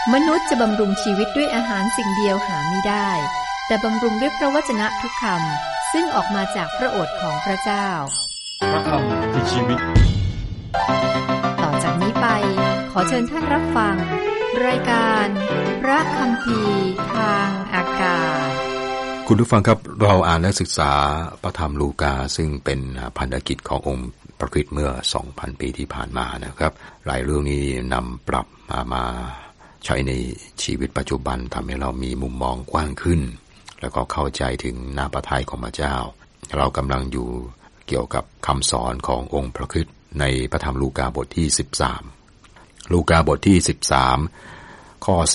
มนุษย์จะบำรุงชีวิตด้วยอาหารสิ่งเดียวหาไม่ได้แต่บำรุงด้วยพระวจนะทุกคำซึ่งออกมาจากพระโอษฐ์ของพระเจ้าพระคำคือชีวิตต่อจากนี้ไปขอเชิญท่านรับฟังรายการพระคัมภีร์ทางอากาศคุณผู้ฟังครับเราอ่านและศึกษาพระธรรมลูกาซึ่งเป็นพันธกิจขององค์พระคริสต์เมื่อ 2,000 ปีที่ผ่านมานะครับหลายเรื่องนี้นำปรับมาใช้ในชีวิตปัจจุบันทำให้เรามีมุมมองกว้างขึ้นแล้วก็เข้าใจถึงน้ำพระทัยของพระเจ้าเรากำลังอยู่เกี่ยวกับคำสอนขององค์พระคริสต์ในพระธรรมลูกาบทที่13ลูกาบทที่13ข้อ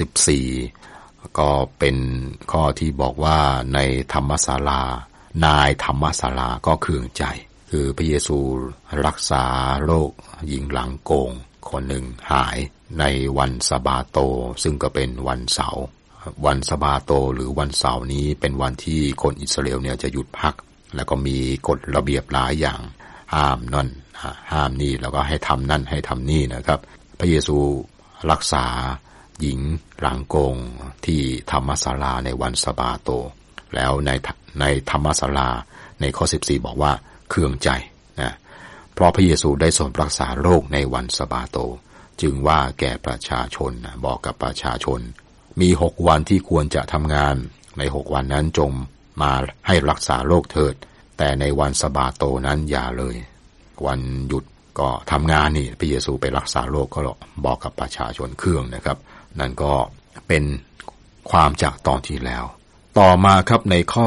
14ก็เป็นข้อที่บอกว่าในธรรมศาลานายธรรมศาลาก็เคืองใจคือพระเยซูรักษาโรคหญิงหลังโกงคนหนึ่งหายในวันสะบาโตซึ่งก็เป็นวันเสาร์วันสะบาโตหรือวันเสาร์นี้เป็นวันที่คนอิสราเอลเนี่ยจะหยุดพักแล้วก็มีกฎระเบียบหลายอย่างห้ามนั่นห้ามนี่แล้วก็ให้ทำนั่นให้ทำนี่นะครับพระเยซูรักษาหญิงหลังโกงที่ธรรมศาลาในวันสะบาโตแล้วในธรรมศาลาในข้อ14บอกว่าเคืองใจนะเพราะพระเยซูได้ทรงรักษาโรคในวันสะบาโตจึงว่าแก่ประชาชนบอกกับประชาชนมี6วันที่ควรจะทำงานใน6วันนั้นจงมาให้รักษาโรคเถิดแต่ในวันสะบาโตนั้นอย่าเลยวันหยุดก็ทำงานนี่พระเยซูไปรักษาโรคก็บอกกับประชาชนเครื่องนะครับนั่นก็เป็นความจากตอนที่แล้วต่อมาครับในข้อ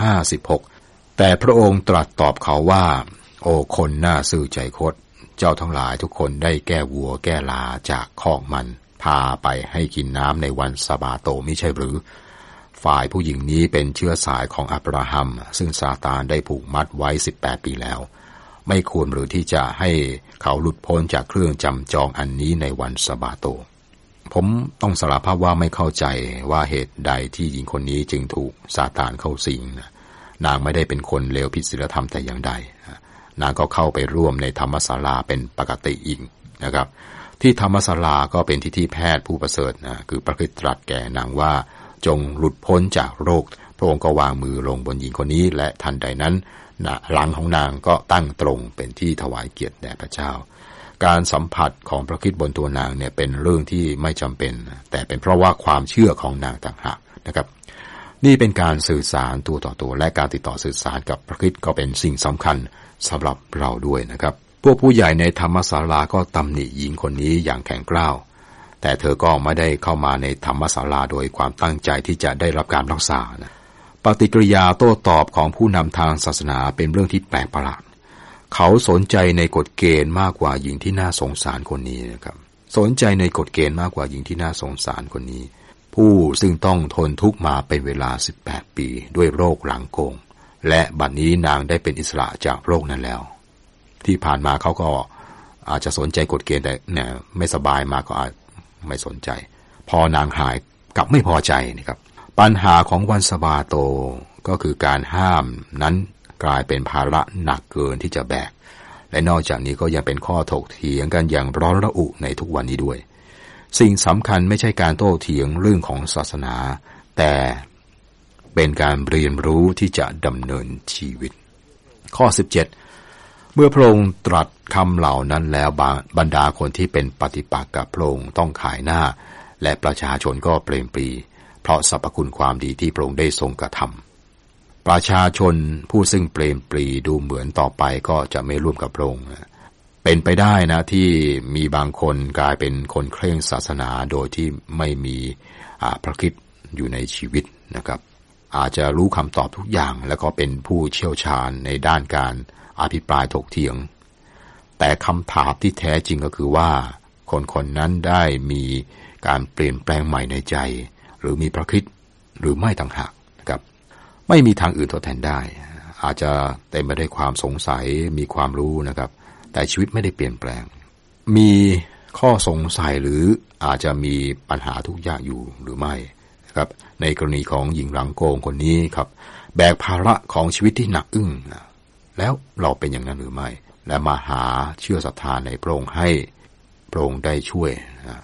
15-16แต่พระองค์ตรัสตอบเขาว่าโอ้คนน่าซื่อใจคดเจ้าทั้งหลายทุกคนได้แก้วัวแก้ลาจากคอกมันพาไปให้กินน้ำในวันสะบาโตมิใช่หรือฝ่ายผู้หญิงนี้เป็นเชื้อสายของอับราฮัมซึ่งซาตานได้ผูกมัดไว้18 ปีแล้วไม่ควรหรือที่จะให้เขาหลุดพ้นจากเครื่องจำจองอันนี้ในวันสะบาโตผมต้องสารภาพว่าไม่เข้าใจว่าเหตุใดที่หญิงคนนี้จึงถูกซาตานเข้าสิงนางไม่ได้เป็นคนเลวผิดศีลธรรมแต่อย่างใดนางก็เข้าไปร่วมในธรรมศาลาเป็นปกติอีกนะครับที่ธรรมศาลาก็เป็นที่แพทย์ผู้ประเสริฐคือพระคริสต์ตรัสแก่นางว่าจงหลุดพ้นจากโรคพระองค์ก็วางมือลงบนหญิงคนนี้และทันใดนั้นหลังของนางก็ตั้งตรงเป็นที่ถวายเกียรติแด่พระเจ้าการสัมผัสของพระคริสต์บนตัวนางเนี่ยเป็นเรื่องที่ไม่จำเป็นแต่เป็นเพราะว่าความเชื่อของนางต่างหากนะครับนี่เป็นการสื่อสารตัวต่อตัวและการติดต่อสื่อสารกับพระคริสต์ก็เป็นสิ่งสำคัญสำหรับเราด้วยนะครับพวกผู้ใหญ่ในธรรมศาลาก็ตำหนิหญิงคนนี้อย่างแข็งกร้าวแต่เธอก็ไม่ได้เข้ามาในธรรมศาลาโดยความตั้งใจที่จะได้รับการรักษานะปฏิกิริยาโต้ตอบของผู้นำทางศาสนาเป็นเรื่องที่แปลกประหลาดเขาสนใจในกฎเกณฑ์มากกว่าหญิงที่น่าสงสารคนนี้นะครับสนใจในกฎเกณฑ์มากกว่าหญิงที่น่าสงสารคนนี้ผู้ซึ่งต้องทนทุกข์มาเป็นเวลา18 ปีด้วยโรคหลังโกงและบัดนี้นางได้เป็นอิสระจากโรคนั้นแล้วที่ผ่านมาเขาก็อาจจะสนใจกฎเกณฑ์แต่เนี่ยไม่สบายมาก็อาจไม่สนใจพอนางหายกลับไม่พอใจนะครับปัญหาของวันสะบาโตก็คือการห้ามนั้นกลายเป็นภาระหนักเกินที่จะแบกและนอกจากนี้ก็ยังเป็นข้อถกเถียงกันอย่างร้อนระอุในทุกวันนี้ด้วยสิ่งสำคัญไม่ใช่การโต้เถียงเรื่องของศาสนาแต่เป็นการเรียนรู้ที่จะดำเนินชีวิตข้อ17เมื่อพระองค์ตรัสคำเหล่านั้นแล้วบรรดาคนที่เป็นปฏิปักษ์กับพระองค์ต้องขายหน้าและประชาชนก็เปรมปรีเพราะสรรพคุณความดีที่พระองค์ได้ทรงกระทำประชาชนผู้ซึ่งเปรมปรีดูเหมือนต่อไปก็จะไม่ร่วมกับพระองค์เป็นไปได้นะที่มีบางคนกลายเป็นคนเคร่งศาสนาโดยที่ไม่มีพระคริสต์อยู่ในชีวิตนะครับอาจจะรู้คำตอบทุกอย่างแล้วก็เป็นผู้เชี่ยวชาญในด้านการอภิปรายถกเถียงแต่คำถามที่แท้จริงก็คือว่าคนนั้นได้มีการเปลี่ยนแปลงใหม่ในใจหรือมีพระคริสต์หรือไม่ต่างหากนะครับไม่มีทางอื่นทดแทนได้อาจจะเต็มไปด้วยความสงสัยมีความรู้นะครับแต่ชีวิตไม่ได้เปลี่ยนแปลงมีข้อสงสัยหรืออาจจะมีปัญหาทุกอย่างอยู่หรือไม่นะครับในกรณีของหญิงหลังโกงคนนี้ครับแบกภาระของชีวิตที่หนักอึ้งแล้วเราเป็นอย่างนั้นหรือไม่และมาหาเชื่อศรัทธาในพระองค์ให้พระองค์ได้ช่วย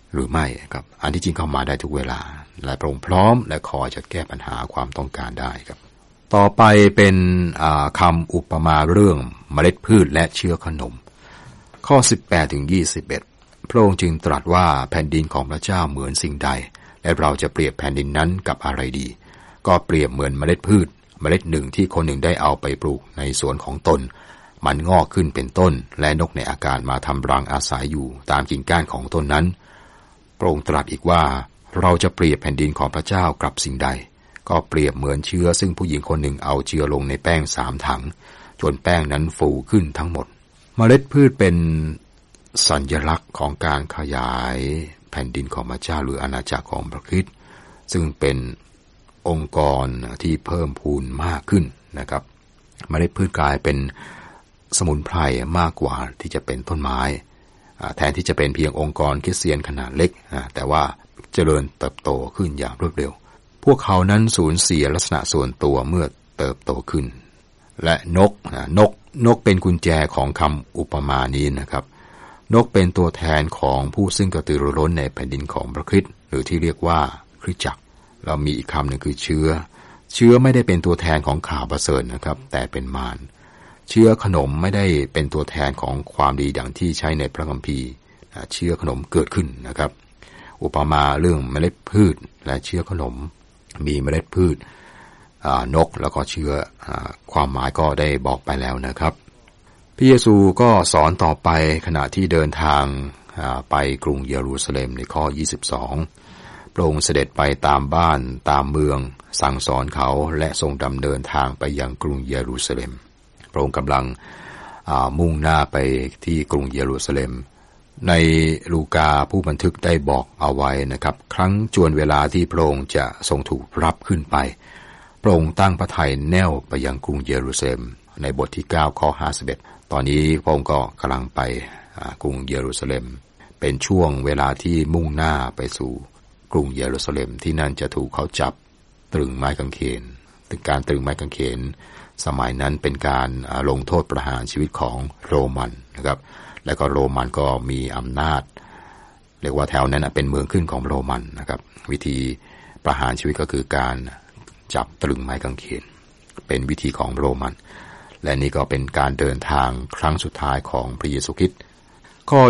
หรือไม่ครับอันที่จริงเข้ามาได้ทุกเวลาและพระองค์พร้อมและคอยจะแก้ปัญหาความต้องการได้ครับต่อไปเป็นคำอุปมาเรื่องเมล็ดพืชและเชื้อขนมข้อ 18-21 พระองค์จึงตรัสว่าแผ่นดินของพระเจ้าเหมือนสิ่งใดและเราจะเปรียบแผ่นดินนั้นกับอะไรดีก็เปรียบเหมือนเมล็ดพืชเมล็ดหนึ่งที่คนหนึ่งได้เอาไปปลูกในสวนของตนมันงอกขึ้นเป็นต้นและนกในอากาศมาทำรังอาศัยอยู่ตามกิ่งก้านของต้นนั้นพระองค์ตรัสอีกว่าเราจะเปรียบแผ่นดินของพระเจ้ากับสิ่งใดก็เปรียบเหมือนเชื้อซึ่งผู้หญิงคนหนึ่งเอาเชื้อลงในแป้ง3 ถังจนแป้งนั้นฟูขึ้นทั้งหมดเมล็ดพืชเป็นสัญลักษณ์ของการขยายแผ่นดินของพระเจ้าหรืออาณาจักรของพระคริสต์ซึ่งเป็นองค์กรที่เพิ่มพูนมากขึ้นนะครับเมล็ดพืชกลายเป็นสมุนไพรมากกว่าที่จะเป็นต้นไม้แทนที่จะเป็นเพียงองค์กรคริสเตียนขนาดเล็กแต่ว่าเจริญเติบโตขึ้นอย่างรวดเร็วพวกเขานั้นสูญเสียลักษณะส่วนตัวเมื่อเติบโตขึ้นและนกเป็นกุญแจของคำอุปมานี้นะครับนกเป็นตัวแทนของผู้ซึ่งกระตือรือร้นในแผ่นดินของพระคริสต์หรือที่เรียกว่าคริสตจักรเรามีอีกคำหนึ่งคือเชื้อไม่ได้เป็นตัวแทนของข่าวประเสริฐนะครับแต่เป็นมารเชื้อขนมไม่ได้เป็นตัวแทนของความดีดังที่ใช้ในพระคัมภีร์เชื้อขนมเกิดขึ้นนะครับอุปมาเรื่องเมล็ดพืชและเชื้อขนมมีเมล็ดพืชนกแล้วก็เชื้อความหมายก็ได้บอกไปแล้วนะครับพระเยซูก็สอนต่อไปขณะที่เดินทางไปกรุงเยรูซาเล็มในข้อ 22พระองค์เสด็จไปตามบ้านตามเมืองสั่งสอนเขาและทรงดำเนินทางไปยังกรุงเยรูซาเล็มพระองค์กำลังมุ่งหน้าไปที่กรุงเยรูซาเล็มในลูกาผู้บันทึกได้บอกเอาไว้นะครับครั้งจวนเวลาที่พระองค์จะทรงถูกรับขึ้นไปพระองค์ตั้งพระทัยแน่วไปยังกรุงเยรูซาเล็มในบทที่9ข้อ51ตอนนี้พระองค์ก็กำลังไปกรุงเยรูซาเล็มเป็นช่วงเวลาที่มุ่งหน้าไปสู่กรุงเยรูซาเล็มที่นั่นจะถูกเขาจับตรึงไม้กางเขนการตรึงไม้กางเขนสมัยนั้นเป็นการลงโทษประหารชีวิตของโรมันนะครับแล้วก็โรมันก็มีอำนาจเรียกว่าแถวนั้นเป็นเมืองขึ้นของโรมันนะครับวิธีประหารชีวิตก็คือการจับตรึงไม้กางเขนเป็นวิธีของโรมันและนี่ก็เป็นการเดินทางครั้งสุดท้ายของพระเยซูคริสต์ข้อ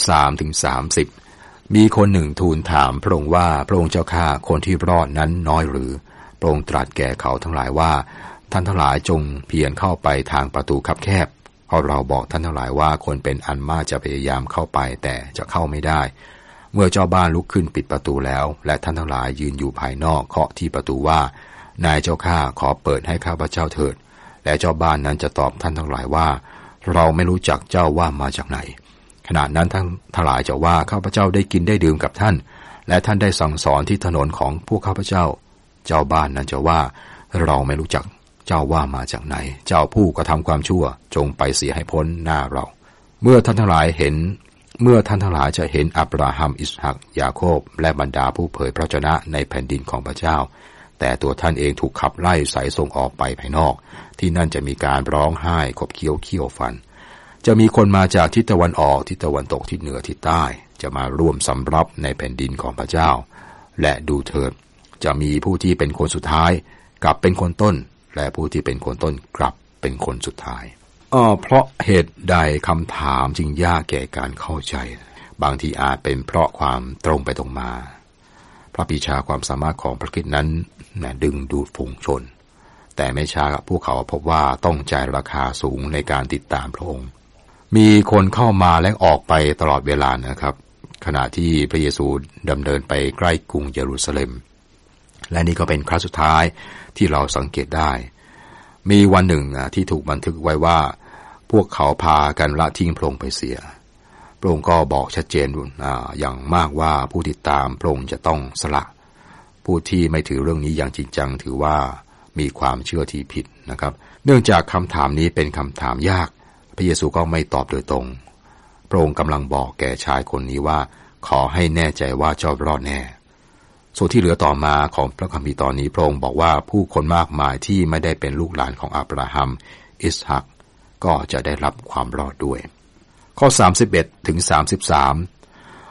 23-30มีคนหนึ่งทูลถามพระองค์ว่าพระองค์เจ้าข้าคนที่รอดนั้นน้อยหรือพระองค์ตรัสแก่เขาทั้งหลายว่าท่านทั้งหลายจงเพียรเข้าไปทางประตูคับแคบเพราะเราบอกท่านทั้งหลายว่าคนเป็นอันมากจะพยายามเข้าไปแต่จะเข้าไม่ได้เมื่อเจ้าบ้านลุกขึ้นปิดประตูแล้วและท่านทั้งหลายยืนอยู่ภายนอกเคาะที่ประตูว่านายเจ้าข้าขอเปิดให้ข้าพเจ้าเถิดและเจ้าบ้านนั้นจะตอบท่านทั้งหลายว่าเราไม่รู้จักเจ้าว่ามาจากไหนขณะนั้นท่านทั้งหลายจะว่าข้าพเจ้าได้กินได้ดื่มกับท่านและท่านได้สั่งสอนที่ถนนของพวกข้าพเจ้าเจ้าบ้านนั้นจะว่าเราไม่รู้จักเจ้าว่ามาจากไหนเจ้าผู้กระทำความชั่วจงไปเสียให้พ้นหน้าเราเมื่อท่านทั้งหลายจะเห็นอับราฮัมอิสฮักยาโคบและบรรดาผู้เผยพระชนะในแผ่นดินของพระเจ้าแต่ตัวท่านเองถูกขับไล่สายส่งออกไปภายนอกที่นั่นจะมีการร้องไห้ขบเคี้ยวเขี้ยวฟันจะมีคนมาจากทิศตะวันออกทิศตะวันตกทิศเหนือทิศใต้จะมาร่วมสำรับในแผ่นดินของพระเจ้าและดูเถิดจะมีผู้ที่เป็นคนสุดท้ายกลับเป็นคนต้นและผู้ที่เป็นคนต้นกลับเป็นคนสุดท้ายเพราะเหตุใดคำถามจึงยากแก่การเข้าใจบางทีอาจเป็นเพราะความตรงไปตรงมาพระปรีชาความสามารถของพระคริสต์นั้นดึงดูดฝูงชนแต่ไม่ช้าพวกเขาพบว่าต้องจ่ายราคาสูงในการติดตามพระองค์มีคนเข้ามาและออกไปตลอดเวลานะครับขณะที่พระเยซูดำเนินไปใกล้กรุงเยรูซาเล็มและนี่ก็เป็นครั้งสุดท้ายที่เราสังเกตได้มีวันหนึ่งที่ถูกบันทึกไว้ว่าพวกเขาพากันละทิ้งพระองค์ไปเสียพระองค์ก็บอกชัดเจนอย่างมากว่าผู้ติดตามพระองค์จะต้องสละผู้ที่ไม่ถือเรื่องนี้อย่างจริงจังถือว่ามีความเชื่อที่ผิดนะครับเนื่องจากคำถามนี้เป็นคำถามยากพระเยซูก็ไม่ตอบโดยตรงพระองค์กำลังบอกแก่ชายคนนี้ว่าขอให้แน่ใจว่าเจ้ารอดแน่ส่วนที่เหลือต่อมาของพระคัมภีร์ตอนนี้พระองค์บอกว่าผู้คนมากมายที่ไม่ได้เป็นลูกหลานของอับราฮัมอิสฮักก็จะได้รับความรอดด้วยข้อ 31-33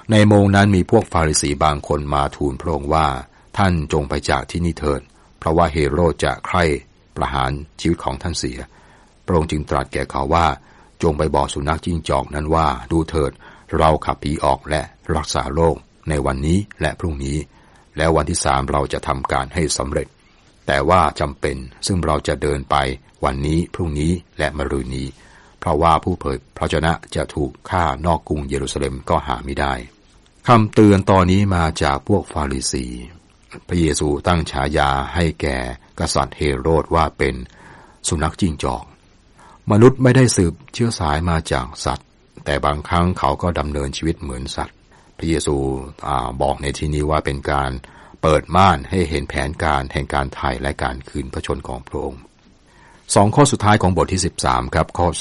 ในโมงนั้นมีพวกฟาริสีบางคนมาทูลพระองค์ว่าท่านจงไปจากที่นี่เถิดเพราะว่าเฮโรดจะใคร่ประหารชีวิตของท่านเสียพระองค์จึงตรัสแก่เขาว่าจงไปบอกสุนัขจิ้งจอกนั้นว่าดูเถิดเราขับผีออกและรักษาโรคในวันนี้และพรุ่งนี้แล้ววันที่3เราจะทำการให้สำเร็จแต่ว่าจำเป็นซึ่งเราจะเดินไปวันนี้พรุ่งนี้และมะรืนนี้เพราะว่าผู้เผยพระชนะจะถูกฆ่านอกกรุงเยรูซาเล็มก็หาไม่ได้คำเตือนตอนนี้มาจากพวกฟาริสีพระเยซูตั้งฉายาให้แก่กษัตริย์เฮโรดว่าเป็นสุนัขจิ้งจอกมนุษย์ไม่ได้สืบเชื้อสายมาจากสัตว์แต่บางครั้งเขาก็ดำเนินชีวิตเหมือนสัตว์พระเยซูบอกในที่นี้ว่าเป็นการเปิดม่านให้เห็นแผนการแห่งการไถ่และการคืนพระชนของพระองค์2ข้อสุดท้ายของบทที่13ครับข้อ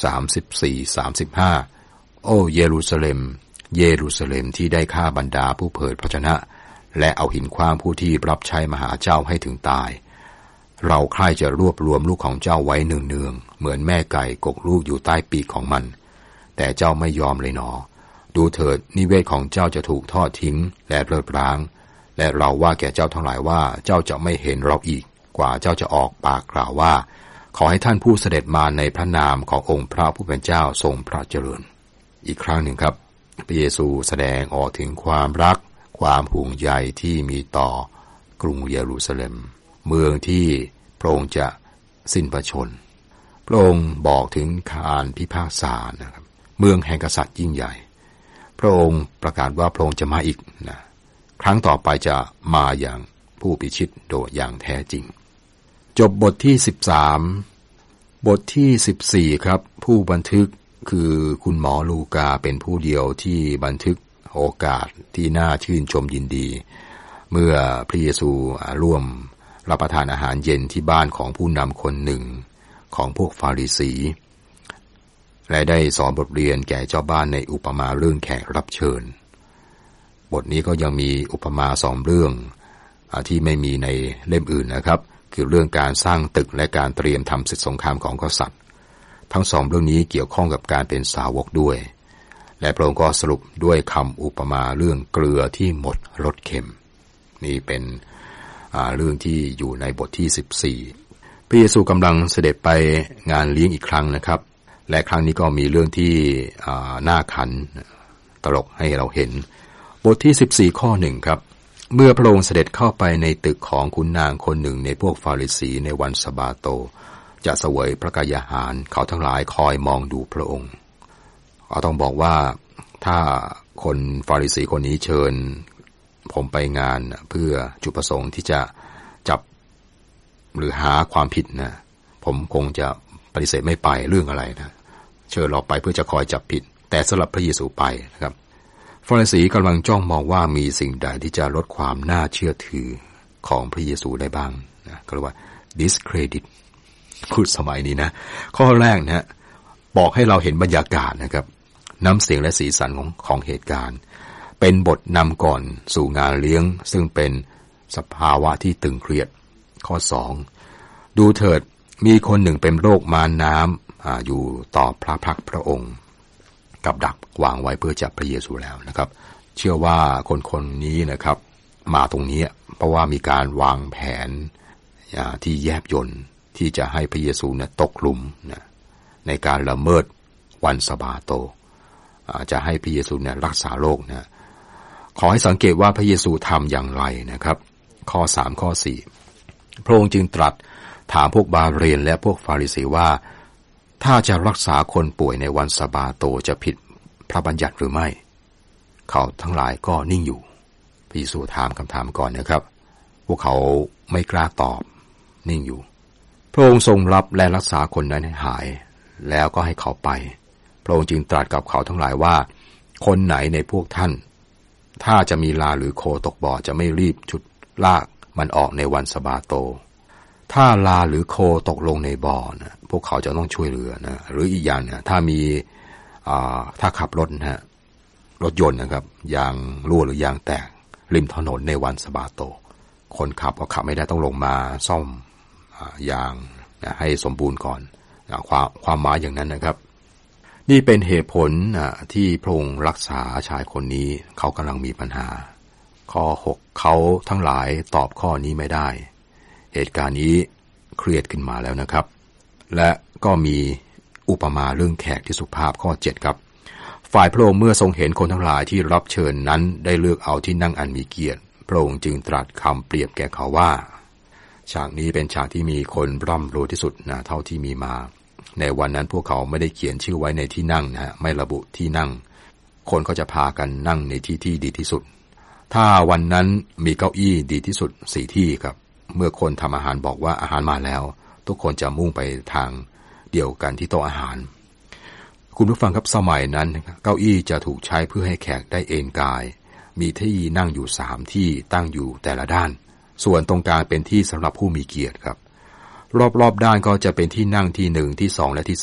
34-35โอ้เยรูซาเล็มเยรูซาเล็มที่ได้ฆ่าบรรดาผู้เผยพระชนะและเอาหินขว้างผู้ที่รับใช้มหาเจ้าให้ถึงตายเราใคร่จะรวบรวมลูกของเจ้าไว้เนืองๆเหมือนแม่ไก่กกลูกอยู่ใต้ปีกของมันแต่เจ้าไม่ยอมเลยหนอดูเถิดนิเวศของเจ้าจะถูกทอดทิ้งและเลิศร้างและเราว่าแก่เจ้าทั้งหลายว่าเจ้าจะไม่เห็นเราอีกกว่าเจ้าจะออกปากกล่าวว่าขอให้ท่านผู้เสด็จมาในพระนามขององค์พระผู้เป็นเจ้าทรงพระเจริญอีกครั้งหนึ่งครับพระเยซูแสดงออกถึงความรักความห่วงใยที่มีต่อกรุงเยรูซาเล็มเมืองที่พระองค์จะสิ้นพระชนพระองค์บอกถึงการพิพากษานะครับเมืองแห่งกษัตริย์ยิ่งใหญ่พระองค์ประกาศว่าพระองค์จะมาอีกนะครั้งต่อไปจะมาอย่างผู้พิชิตโดยอย่างแท้จริงจบบทที่13บทที่14ครับผู้บันทึกคือคุณหมอลูกาเป็นผู้เดียวที่บันทึกโอกาสที่น่าชื่นชมยินดีเมื่อพระเยซูร่วมรับประทานอาหารเย็นที่บ้านของผู้นำคนหนึ่งของพวกฟาริสีและได้สอนบทเรียนแก่เจ้าบ้านในอุปมาเรื่องแขกรับเชิญบทนี้ก็ยังมีอุปมา2เรื่องที่ไม่มีในเล่มอื่นนะครับคือเรื่องการสร้างตึกและการเตรียมทำศึกสงครามของกษัตริย์ทั้ง2เรื่องนี้เกี่ยวข้องกับการเป็นสาวกด้วยและพระองค์ก็สรุปด้วยคำอุปมาเรื่องเกลือที่หมดรสเค็มนี่เป็นเรื่องที่อยู่ในบทที่14พระเยซูกำลังเสด็จไปงานเลี้ยงอีกครั้งนะครับและครั้งนี้ก็มีเรื่องที่น่าขันตลกให้เราเห็นบทที่14ข้อ1ครับเมื่อพระองค์เสด็จเข้าไปในตึกของขุนนางคนหนึ่งในพวกฟาริสีในวันสะบาโตจะเสวยพระกายอาหารเขาทั้งหลายคอยมองดูพระองค์ต้องบอกว่าถ้าคนฟาริสีคนนี้เชิญผมไปงานเพื่อจุดประสงค์ที่จะจับหรือหาความผิดนะผมคงจะปฏิเสธไม่ไปเรื่องอะไรนะเชิญเราไปเพื่อจะคอยจับผิดแต่สำหรับพระเยซูไปนะครับฟาริสีกำลังจ้องมองว่ามีสิ่งใดที่จะลดความน่าเชื่อถือของพระเยซูได้บ้างนะก็เรียกว่า discredit พูดสมัยนี้นะข้อแรกนะบอกให้เราเห็นบรรยากาศนะครับน้ำเสียงและสีสันของเหตุการณ์เป็นบทนำก่อนสู่งานเลี้ยงซึ่งเป็นสภาวะที่ตึงเครียดข้อ2ดูเถิดมีคนหนึ่งเป็นโรคม้าน้ำอยู่ต่อพระพักพระองค์กับดักวางไว้เพื่อจับพระเยซูแล้วนะครับเชื่อว่าคนนี้นะครับมาตรงนี้เพราะว่ามีการวางแผนที่แยบยลที่จะให้พระเยซูตกหลุมในการละเมิดวันสะบาโตจะให้พระเยซูรักษาโรคนะขอให้สังเกตว่าพระเยซูทำอย่างไรนะครับข้อ3ข้อ4พระองค์จึงตรัสถามพวกบาเรนและพวกฟาริสีว่าถ้าจะรักษาคนป่วยในวันสะบาโตจะผิดพระบัญญัติหรือไม่เขาทั้งหลายก็นิ่งอยู่พระเยซูถามคำถามก่อนนะครับพวกเขาไม่กล้าตอบนิ่งอยู่พระองค์ทรงรับและรักษาคนนั้นให้หายแล้วก็ให้เขาไปพระองค์จึงตรัสกับเขาทั้งหลายว่าคนไหนในพวกท่านถ้าจะมีลาหรือโคตกบ่อจะไม่รีบฉุดลากมันออกในวันสะบาโตถ้าลาหรือโคตกลงในบ่อนะพวกเขาจะต้องช่วยเหลือนะหรืออีกอย่างนะถ้าขับรถนะรถยนต์นะครับยางรั่วหรือยางแตกริมถนนในวันสะบาโตคนขับก็ขับไม่ได้ต้องลงมาซ่อมยางนะให้สมบูรณ์ก่อนความหมายอย่างนั้นนะครับนี่เป็นเหตุผลที่พระองค์รักษาชายคนนี้เขากำลังมีปัญหาข้อ 6เขาทั้งหลายตอบข้อนี้ไม่ได้เหตุการณ์นี้เครียดขึ้นมาแล้วนะครับและก็มีอุปมาเรื่องแขกที่สุภาพข้อ 7ครับฝ่ายพระองค์เมื่อทรงเห็นคนทั้งหลายที่รับเชิญนั้นได้เลือกเอาที่นั่งอันมีเกียรติพระองค์จึงตรัสคำเปรียบแก่เขาว่าฉากนี้เป็นฉากที่มีคนร่ำรวยที่สุดเท่าที่มีมาในวันนั้นพวกเขาไม่ได้เขียนชื่อไว้ในที่นั่งไม่ระบุที่นั่งคนก็จะพากันนั่งในที่ที่ดีที่สุดถ้าวันนั้นมีเก้าอี้ดีที่สุด4ที่ครับเมื่อคนทำอาหารบอกว่าอาหารมาแล้วทุกคนจะมุ่งไปทางเดียวกันที่โต๊ะอาหารคุณผู้ฟังครับสมัยนั้นเก้าอี้จะถูกใช้เพื่อให้แขกได้เอนกายมีที่นั่งอยู่3ที่ตั้งอยู่แต่ละด้านส่วนตรงกลางเป็นที่สำหรับผู้มีเกียรติครับรอบๆด้านก็จะเป็นที่นั่งที่1ที่2และที่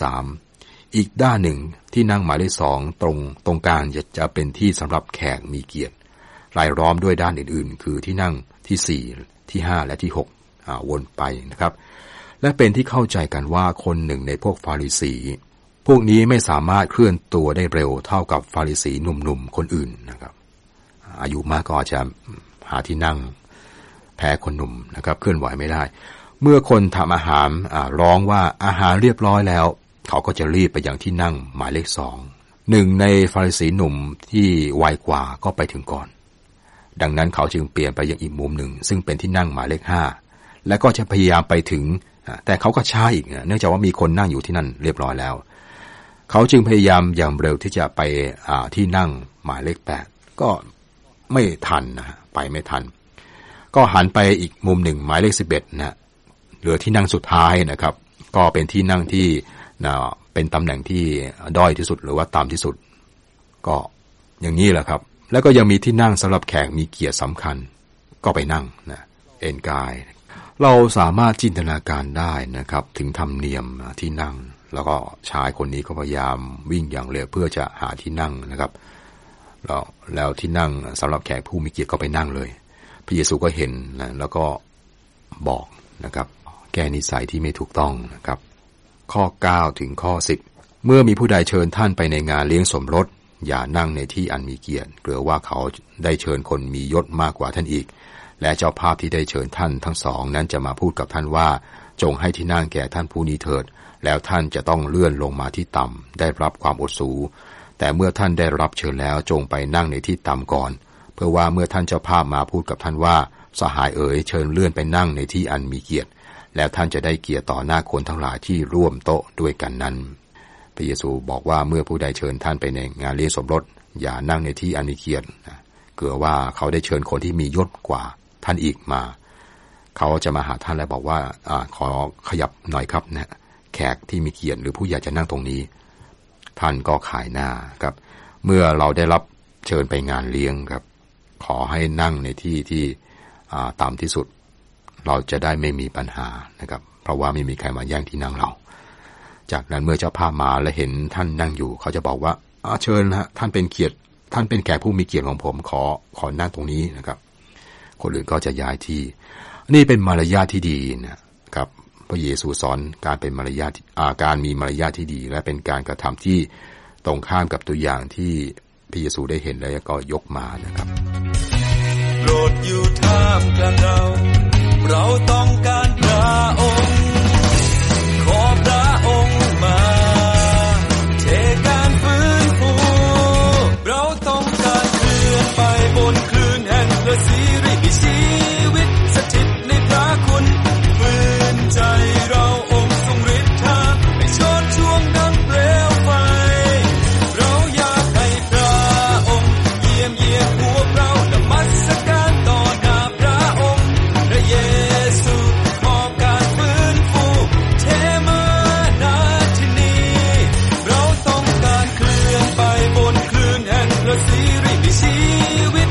3อีกด้านหนึ่งที่นั่งหมายเลข2ตรงกลางจะเป็นที่สำหรับแขกมีเกียรติรายล้อมด้วยด้านอื่นๆคือที่นั่งที่4ที่5และที่6วนไปนะครับและเป็นที่เข้าใจกันว่าคนหนึ่งในพวกฟาริสีพวกนี้ไม่สามารถเคลื่อนตัวได้เร็วเท่ากับฟาริสีหนุ่มๆคนอื่นนะครับอายุมากก็อาจจะหาที่นั่งแพ้คนหนุ่มนะครับเคลื่อนไหวไม่ได้เมื่อคนทำอาหารร้องว่าอาหารเรียบร้อยแล้วเขาก็จะรีบไปยังที่นั่งหมายเลข2หนึ่งในฟาริสีหนุ่มที่ไวกว่าก็ไปถึงก่อนดังนั้นเขาจึงเปลี่ยนไปยังอีกมุมหนึ่งซึ่งเป็นที่นั่งหมายเลข5และก็จะพยายามไปถึงแต่เขาก็ช้าอีกเนื่องจากว่ามีคนนั่งอยู่ที่นั่นเรียบร้อยแล้วเขาจึงพยายามอย่างเร็วที่จะไปที่นั่งหมายเลข8ก็ไม่ทันไปไม่ทันก็หันไปอีกมุมหนึ่งหมายเลข11เหลือที่นั่งสุดท้ายนะครับก็เป็นที่นั่งที่เป็นตำแหน่งที่ด้อยที่สุดหรือว่าต่ำที่สุดก็อย่างนี้แหละครับแล้วก็ยังมีที่นั่งสำหรับแขกมีเกียรติสำคัญก็ไปนั่งเอนกายเราสามารถจินตนาการได้นะครับถึงธรรมเนียมที่นั่งแล้วก็ชายคนนี้ก็พยายามวิ่งอย่างเร็วเพื่อจะหาที่นั่งนะครับแล้วที่นั่งสำหรับแขกผู้มีเกียรติก็ไปนั่งเลยพระเยซูก็เห็นแล้วก็บอกนะครับแก้นิสัยที่ไม่ถูกต้องนะครับข้อ9ถึงข้อ10เมื่อมีผู้ใดเชิญท่านไปในงานเลี้ยงสมรสอย่านั่งในที่อันมีเกียรติเกรงว่าเขาได้เชิญคนมียศมากกว่าท่านอีกและเจ้าภาพที่ได้เชิญท่านทั้งสองนั้นจะมาพูดกับท่านว่าจงให้ที่นั่งแก่ท่านผู้นี้เถิดแล้วท่านจะต้องเลื่อนลงมาที่ต่ำได้รับความอดสูแต่เมื่อท่านได้รับเชิญแล้วจงไปนั่งในที่ต่ำก่อนเพื่อว่าเมื่อท่านเจ้าภาพมาพูดกับท่านว่าสหายเอ๋ยเชิญเลื่อนไปนั่งในที่อันมีเกียรติแล้วท่านจะได้เกียรติต่อหน้าคนทั้งหลายที่ร่วมโต๊ะด้วยกันนั้นพระเยซูบอกว่าเมื่อผู้ใดเชิญท่านไปในงานเลี้ยงสมรสอย่านั่งในที่อันมีเกียรติเกรงว่าเขาได้เชิญคนที่มียศกว่าท่านอีกมาเขาจะมาหาท่านและบอกว่าขอขยับหน่อยครับแขกที่มีเกียรติหรือผู้ใหญ่จะนั่งตรงนี้ท่านก็ขายหน้าครับเมื่อเราได้รับเชิญไปงานเลี้ยงครับขอให้นั่งในที่ที่ต่ำที่สุดเราจะได้ไม่มีปัญหานะครับเพราะว่าไม่มีใครมาแย่งที่นั่งเราจากนั้นเมื่อเจ้าภาพมาและเห็นท่านนั่งอยู่เขาจะบอกว่าเชิญท่านเป็นเกียรติท่านเป็นแขกผู้มีเกียรติของผมขอนั่งตรงนี้นะครับคนอื่นก็จะย้ายที่นี่เป็นมารยาทที่ดีนะครับพระเยซูสอนการเป็นมารยาทการมีมารยาทที่ดีและเป็นการกระทำที่ตรงข้ามกับตัวอย่างที่พระเยซูได้เห็นแล้วก็ยกมานะครับโปรดอยู่ท่ามกลางเราต้องการพระองค์ขอพระองค์มาเทการฟื้นฟูเราต้องการเคลื่อนไปบนคลื่นแห่งพระสิริมีชีวิตสถิตในพระคุณฟื้นใจเราองค์ทรงฤทธาให้โชติช่วงดังเปลวไฟเราอยากให้พระองค์เยี่ยมพวกเรานมัสการต่อหน้าพระองค์พระเยซูมอบการฟื้นฟูเทมาณที่นี้เราต้องการเคลื่อนไปบนคลื่นแห่งพระสิริมีชีวิต